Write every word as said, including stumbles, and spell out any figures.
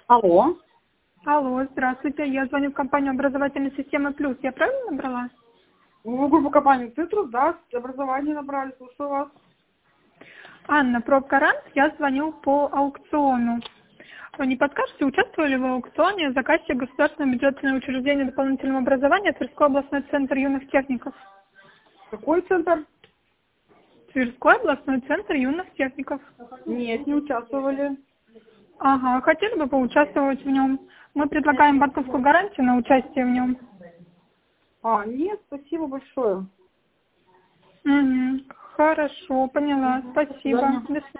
Алло. Алло, здравствуйте. Я звоню в компанию образовательной системы Плюс. Я правильно набрала? Ну, группу компании «Цитрус», да, образование набрали, слушаю вас. Анна, пробгарант. Я звоню по аукциону. Вы не подскажете, участвовали в аукционе заказчик государственного бюджетного учреждения дополнительного образования Тверской областной центр юных техников? Какой центр? Тверской областной центр юных техников. Нет, не участвовали. Ага, хотели бы поучаствовать в нем? Мы предлагаем банковскую гарантию на участие в нем. А, нет, спасибо большое. Угу. Хорошо, поняла. До Спасибо. свидания. До свидания.